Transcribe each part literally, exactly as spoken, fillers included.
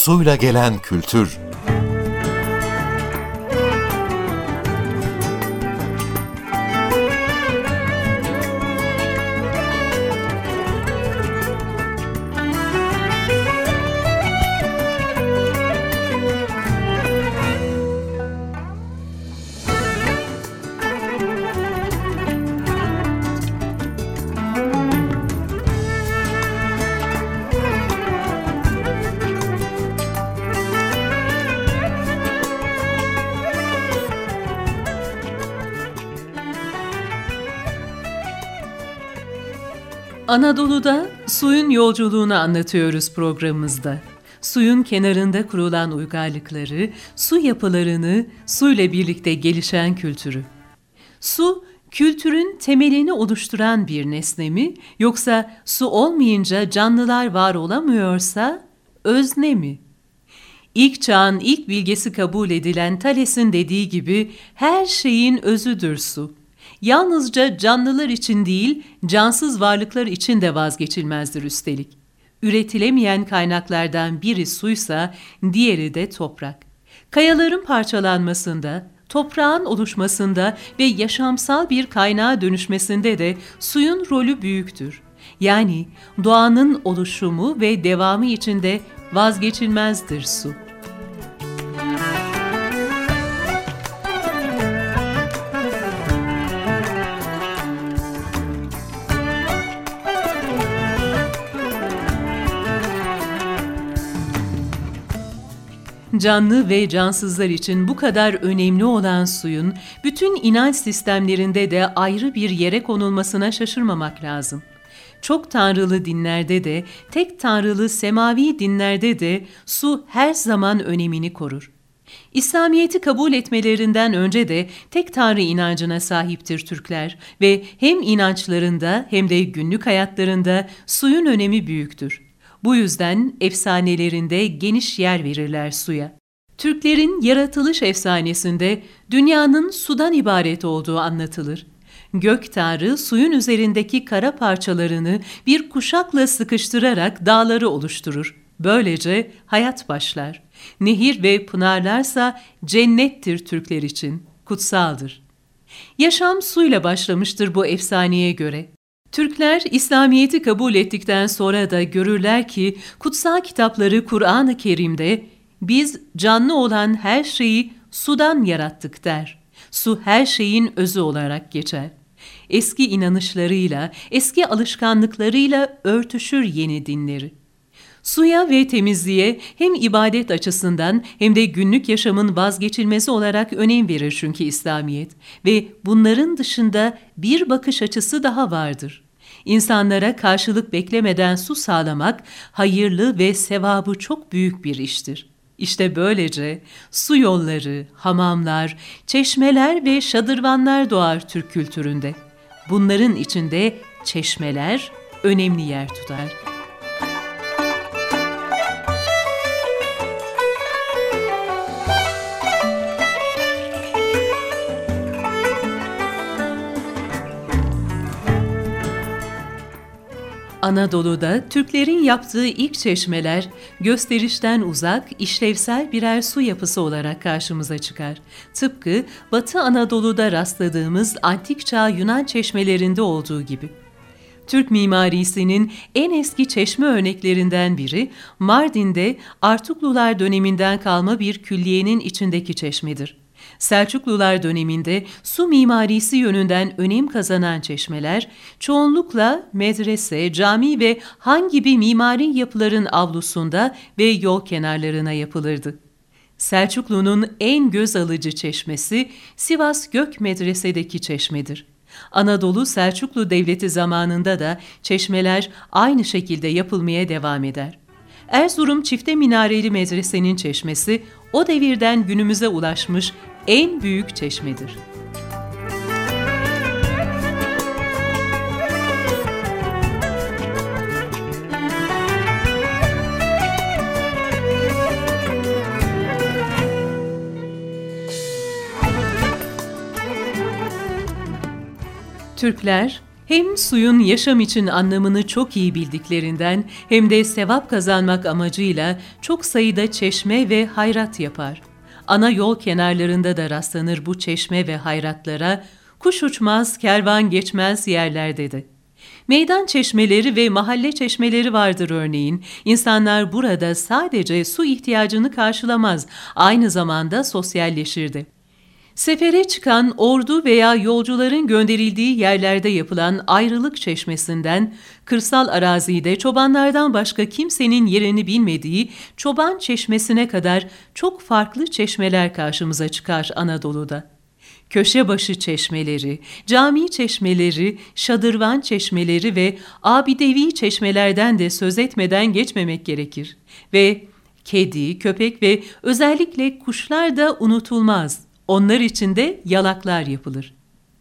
Suyla gelen kültür. Anadolu'da suyun yolculuğunu anlatıyoruz programımızda. Suyun kenarında kurulan uygarlıkları, su yapılarını, suyla birlikte gelişen kültürü. Su, kültürün temelini oluşturan bir nesne mi, yoksa su olmayınca canlılar var olamıyorsa özne mi? İlk çağın ilk bilgesi kabul edilen Thales'in dediği gibi her şeyin özüdür su. Yalnızca canlılar için değil, cansız varlıklar için de vazgeçilmezdir üstelik. Üretilemeyen kaynaklardan biri suysa, diğeri de toprak. Kayaların parçalanmasında, toprağın oluşmasında ve yaşamsal bir kaynağa dönüşmesinde de suyun rolü büyüktür. Yani doğanın oluşumu ve devamı için de vazgeçilmezdir su. Canlı ve cansızlar için bu kadar önemli olan suyun, bütün inanç sistemlerinde de ayrı bir yere konulmasına şaşırmamak lazım. Çok tanrılı dinlerde de, tek tanrılı semavi dinlerde de su her zaman önemini korur. İslamiyet'i kabul etmelerinden önce de tek tanrı inancına sahiptir Türkler ve hem inançlarında hem de günlük hayatlarında suyun önemi büyüktür. Bu yüzden efsanelerinde geniş yer verirler suya. Türklerin yaratılış efsanesinde dünyanın sudan ibaret olduğu anlatılır. Gök tanrı suyun üzerindeki kara parçalarını bir kuşakla sıkıştırarak dağları oluşturur. Böylece hayat başlar. Nehir ve pınarlarsa cennettir Türkler için, kutsaldır. Yaşam suyla başlamıştır bu efsaneye göre. Türkler İslamiyet'i kabul ettikten sonra da görürler ki kutsal kitapları Kur'an-ı Kerim'de biz canlı olan her şeyi sudan yarattık der. Su her şeyin özü olarak geçer. Eski inanışlarıyla, eski alışkanlıklarıyla örtüşür yeni dinleri. Suya ve temizliğe hem ibadet açısından hem de günlük yaşamın vazgeçilmezi olarak önem verir çünkü İslamiyet ve bunların dışında bir bakış açısı daha vardır. İnsanlara karşılık beklemeden su sağlamak hayırlı ve sevabı çok büyük bir iştir. İşte böylece su yolları, hamamlar, çeşmeler ve şadırvanlar doğar Türk kültüründe. Bunların içinde çeşmeler önemli yer tutar. Anadolu'da Türklerin yaptığı ilk çeşmeler gösterişten uzak, işlevsel birer su yapısı olarak karşımıza çıkar. Tıpkı Batı Anadolu'da rastladığımız antik çağ Yunan çeşmelerinde olduğu gibi. Türk mimarisinin en eski çeşme örneklerinden biri Mardin'de Artuklular döneminden kalma bir külliyenin içindeki çeşmedir. Selçuklular döneminde su mimarisi yönünden önem kazanan çeşmeler, çoğunlukla medrese, cami ve han gibi mimari yapıların avlusunda ve yol kenarlarına yapılırdı. Selçuklu'nun en göz alıcı çeşmesi Sivas Gök Medrese'deki çeşmedir. Anadolu Selçuklu Devleti zamanında da çeşmeler aynı şekilde yapılmaya devam eder. Erzurum Çifte Minareli Medrese'nin çeşmesi o devirden günümüze ulaşmış en büyük çeşmedir. Türkler Hem suyun yaşam için anlamını çok iyi bildiklerinden hem de sevap kazanmak amacıyla çok sayıda çeşme ve hayrat yapar. Ana yol kenarlarında da rastlanır bu çeşme ve hayratlara, kuş uçmaz, kervan geçmez yerlerde de. Meydan çeşmeleri ve mahalle çeşmeleri vardır örneğin. İnsanlar burada sadece su ihtiyacını karşılamaz, aynı zamanda sosyalleşirdi. Sefere çıkan ordu veya yolcuların gönderildiği yerlerde yapılan ayrılık çeşmesinden, kırsal arazide çobanlardan başka kimsenin yerini bilmediği çoban çeşmesine kadar çok farklı çeşmeler karşımıza çıkar Anadolu'da. Köşebaşı çeşmeleri, cami çeşmeleri, şadırvan çeşmeleri ve abidevi çeşmelerden de söz etmeden geçmemek gerekir. Ve kedi, köpek ve özellikle kuşlar da unutulmaz. Onlar için de yalaklar yapılır.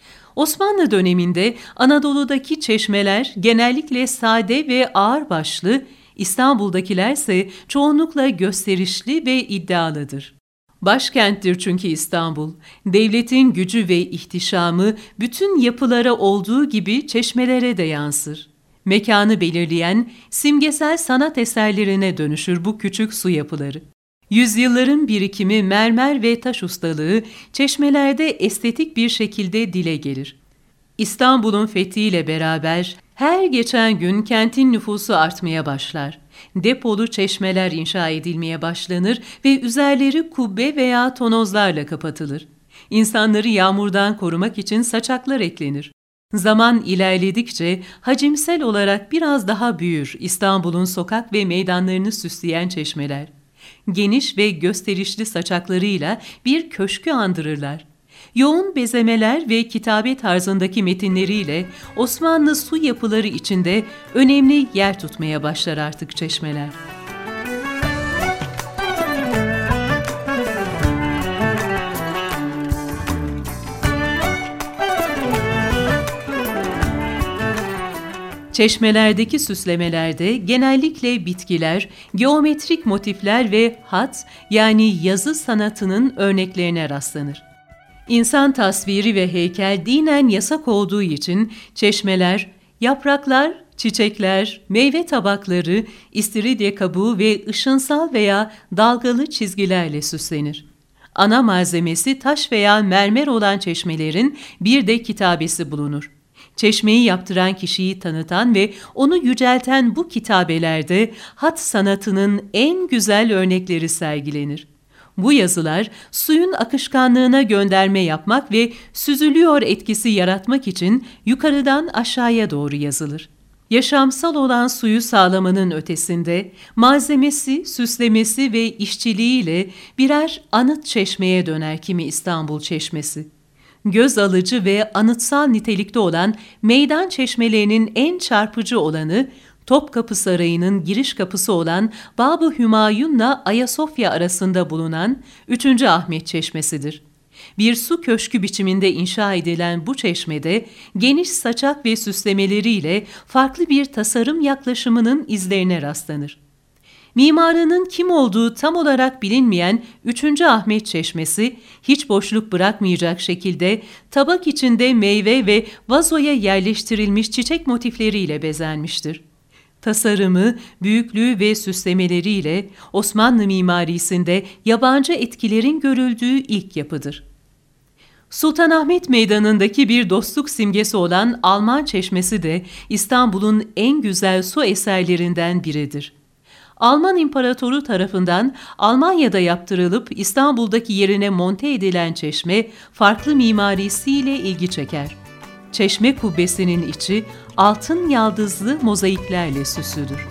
Osmanlı döneminde Anadolu'daki çeşmeler genellikle sade ve ağırbaşlı, İstanbul'dakilerse çoğunlukla gösterişli ve iddialıdır. Başkenttir çünkü İstanbul. Devletin gücü ve ihtişamı bütün yapılara olduğu gibi çeşmelere de yansır. Mekanı belirleyen simgesel sanat eserlerine dönüşür bu küçük su yapıları. Yüzyılların birikimi mermer ve taş ustalığı çeşmelerde estetik bir şekilde dile gelir. İstanbul'un fethiyle beraber her geçen gün kentin nüfusu artmaya başlar. Depolu çeşmeler inşa edilmeye başlanır ve üzerleri kubbe veya tonozlarla kapatılır. İnsanları yağmurdan korumak için saçaklar eklenir. Zaman ilerledikçe hacimsel olarak biraz daha büyür İstanbul'un sokak ve meydanlarını süsleyen çeşmeler. Geniş ve gösterişli saçaklarıyla bir köşkü andırırlar. Yoğun bezemeler ve kitabe tarzındaki metinleriyle Osmanlı su yapıları içinde önemli yer tutmaya başlar artık çeşmeler. Çeşmelerdeki süslemelerde genellikle bitkiler, geometrik motifler ve hat yani yazı sanatının örneklerine rastlanır. İnsan tasviri ve heykel dinen yasak olduğu için çeşmeler, yapraklar, çiçekler, meyve tabakları, istiridye kabuğu ve ışınsal veya dalgalı çizgilerle süslenir. Ana malzemesi taş veya mermer olan çeşmelerin bir de kitabesi bulunur. Çeşmeyi yaptıran kişiyi tanıtan ve onu yücelten bu kitabelerde hat sanatının en güzel örnekleri sergilenir. Bu yazılar suyun akışkanlığına gönderme yapmak ve süzülüyor etkisi yaratmak için yukarıdan aşağıya doğru yazılır. Yaşamsal olan suyu sağlamanın ötesinde malzemesi, süslemesi ve işçiliğiyle birer anıt çeşmeye döner kimi İstanbul çeşmesi. Göz alıcı ve anıtsal nitelikte olan meydan çeşmelerinin en çarpıcı olanı, Topkapı Sarayı'nın giriş kapısı olan Bab-ı Hümayun'la Ayasofya arasında bulunan üçüncü Ahmet Çeşmesi'dir. Bir su köşkü biçiminde inşa edilen bu çeşmede geniş saçak ve süslemeleriyle farklı bir tasarım yaklaşımının izlerine rastlanır. Mimarının kim olduğu tam olarak bilinmeyen üçüncü Ahmet Çeşmesi, hiç boşluk bırakmayacak şekilde tabak içinde meyve ve vazoya yerleştirilmiş çiçek motifleriyle bezenmiştir. Tasarımı, büyüklüğü ve süslemeleriyle Osmanlı mimarisinde yabancı etkilerin görüldüğü ilk yapıdır. Sultanahmet Meydanı'ndaki bir dostluk simgesi olan Alman Çeşmesi de İstanbul'un en güzel su eserlerinden biridir. Alman İmparatoru tarafından Almanya'da yaptırılıp İstanbul'daki yerine monte edilen çeşme farklı mimarisiyle ilgi çeker. Çeşme kubbesinin içi altın yaldızlı mozaiklerle süslüdür.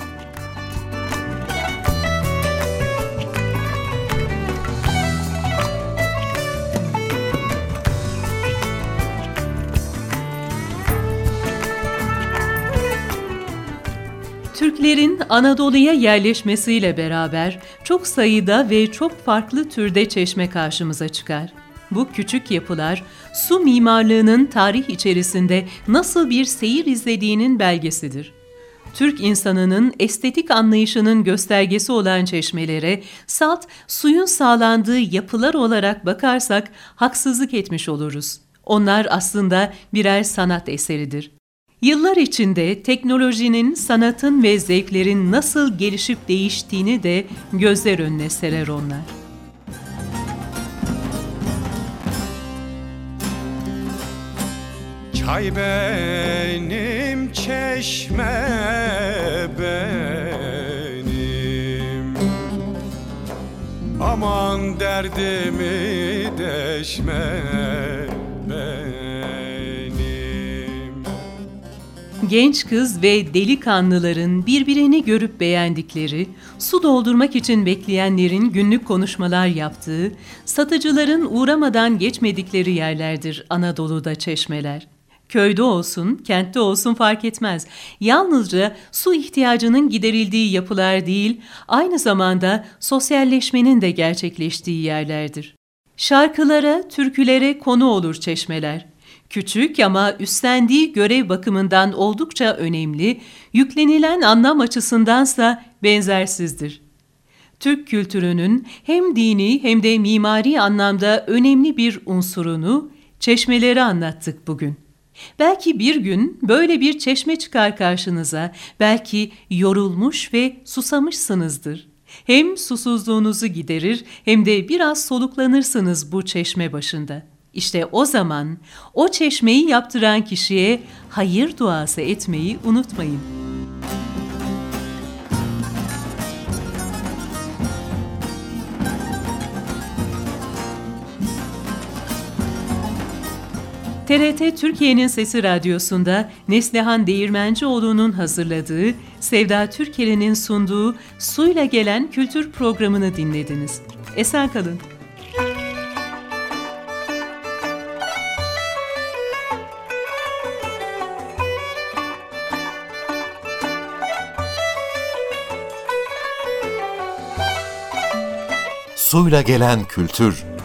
Türklerin Anadolu'ya yerleşmesiyle beraber çok sayıda ve çok farklı türde çeşme karşımıza çıkar. Bu küçük yapılar, su mimarlığının tarih içerisinde nasıl bir seyir izlediğinin belgesidir. Türk insanının estetik anlayışının göstergesi olan çeşmelere salt suyun sağlandığı yapılar olarak bakarsak haksızlık etmiş oluruz. Onlar aslında birer sanat eseridir. Yıllar içinde teknolojinin, sanatın ve zevklerin nasıl gelişip değiştiğini de gözler önüne serer onlar. Çay benim, çeşme benim, aman derdimi deşme benim. Genç kız ve delikanlıların birbirini görüp beğendikleri, su doldurmak için bekleyenlerin günlük konuşmalar yaptığı, satıcıların uğramadan geçmedikleri yerlerdir Anadolu'da çeşmeler. Köyde olsun, kentte olsun fark etmez. Yalnızca su ihtiyacının giderildiği yapılar değil, aynı zamanda sosyalleşmenin de gerçekleştiği yerlerdir. Şarkılara, türkülere konu olur çeşmeler. Küçük ama üstlendiği görev bakımından oldukça önemli, yüklenilen anlam açısındansa benzersizdir. Türk kültürünün hem dini hem de mimari anlamda önemli bir unsurunu, çeşmeleri anlattık bugün. Belki bir gün böyle bir çeşme çıkar karşınıza, belki yorulmuş ve susamışsınızdır. Hem susuzluğunuzu giderir hem de biraz soluklanırsınız bu çeşme başında. İşte o zaman o çeşmeyi yaptıran kişiye hayır duası etmeyi unutmayın. T R T Türkiye'nin Sesi Radyosu'nda Neslihan Değirmencioğlu'nun hazırladığı, Sevda Türkel'in sunduğu Suyla Gelen Kültür programını dinlediniz. Esen kalın. Suyla Gelen Kültür